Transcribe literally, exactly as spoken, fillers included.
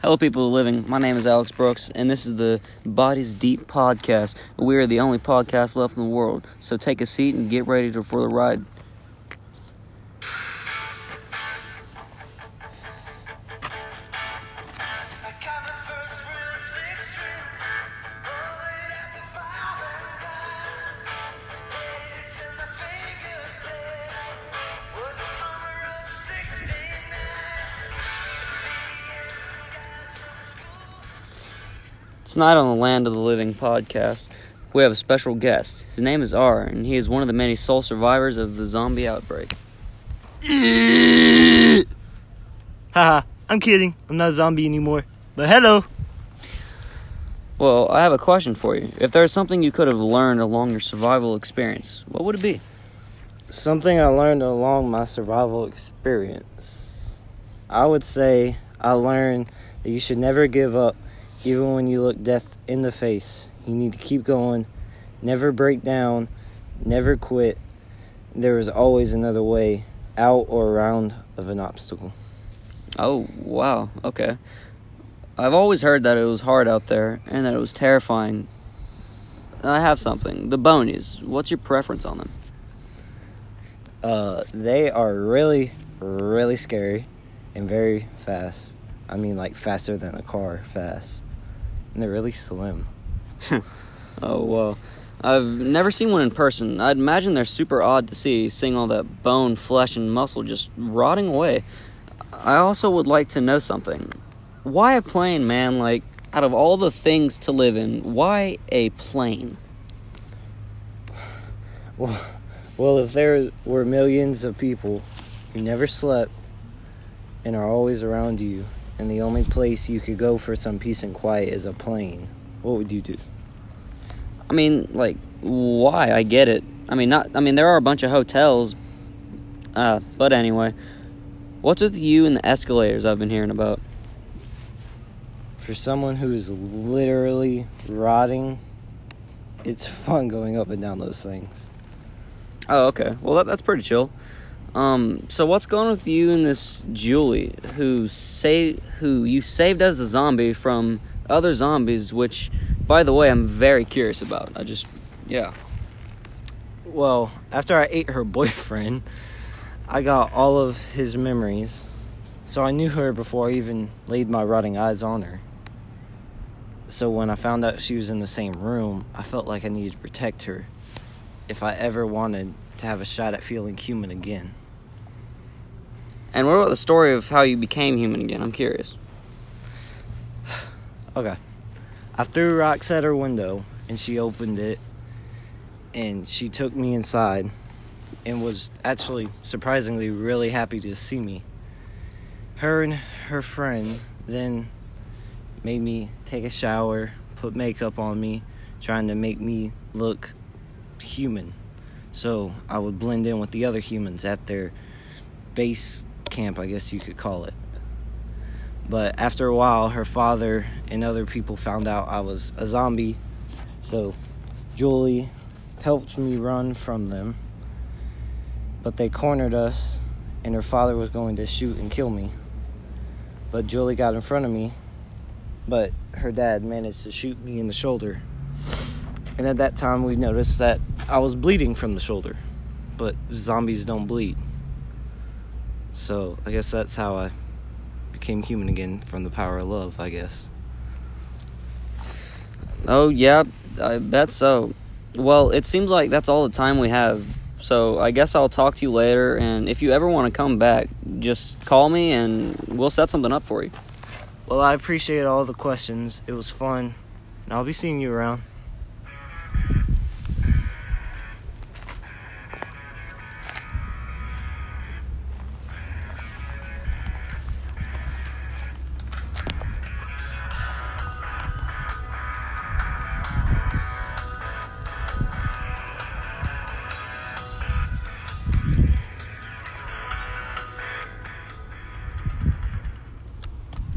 Hello, people living. My name is Alex Brooks, and this is the Bodies Deep podcast. We are the only podcast left in the world, so take a seat and get ready to, for the ride. Tonight on the Land of the Living podcast, we have a special guest. His name is R, and he is one of the many sole survivors of the zombie outbreak. Haha, I'm kidding. I'm not a zombie anymore. But hello. Well, I have a question for you. If there's something you could have learned along your survival experience, what would it be? Something I learned along my survival experience. I would say I learned that you should never give up. Even when you look death in the face, you need to keep going, never break down, never quit. There is always another way out or around of an obstacle. Oh, wow, okay. I've always heard that it was hard out there and that it was terrifying. I have something. The Bonies, what's your preference on them? Uh, they are really, really scary and very fast. I mean, like faster than a car fast. And they're really slim. Oh, well, I've never seen one in person. I'd imagine they're super odd to see, seeing all that bone, flesh, and muscle just rotting away. I also would like to know something. Why a plane, man? Like, out of all the things to live in, why a plane? Well, well, if there were millions of people who never slept and are always around you, and the only place you could go for some peace and quiet is a plane, what would you do? I mean, like, why? I get it. I mean, not. I mean, there are a bunch of hotels. Uh, but anyway, what's with you and the escalators I've been hearing about? For someone who is literally rotting, it's fun going up and down those things. Oh, okay. Well, that, that's pretty chill. Um, so what's going on with you and this Julie, who say, who you saved as a zombie from other zombies, which, by the way, I'm very curious about. I just, yeah. Well, after I ate her boyfriend, I got all of his memories, so I knew her before I even laid my rotting eyes on her. So when I found out she was in the same room, I felt like I needed to protect her if I ever wanted to have a shot at feeling human again. And what about the story of how you became human again? I'm curious. Okay. I threw rocks at her window, and she opened it, and she took me inside, and was actually surprisingly really happy to see me. Her and her friend then made me take a shower, put makeup on me, trying to make me look human, so I would blend in with the other humans at their base camp, I guess you could call it. But after a while, her father and other people found out I was a zombie, so Julie helped me run from them. But they cornered us, and her father was going to shoot and kill me. But Julie got in front of me, but her dad managed to shoot me in the shoulder. And at that time, we noticed that I was bleeding from the shoulder. But zombies don't bleed. So I guess that's how I became human again, from the power of love, I guess. Oh, yeah, I bet so. Well, it seems like that's all the time we have. So I guess I'll talk to you later. And if you ever want to come back, just call me and we'll set something up for you. Well, I appreciate all the questions. It was fun. And I'll be seeing you around.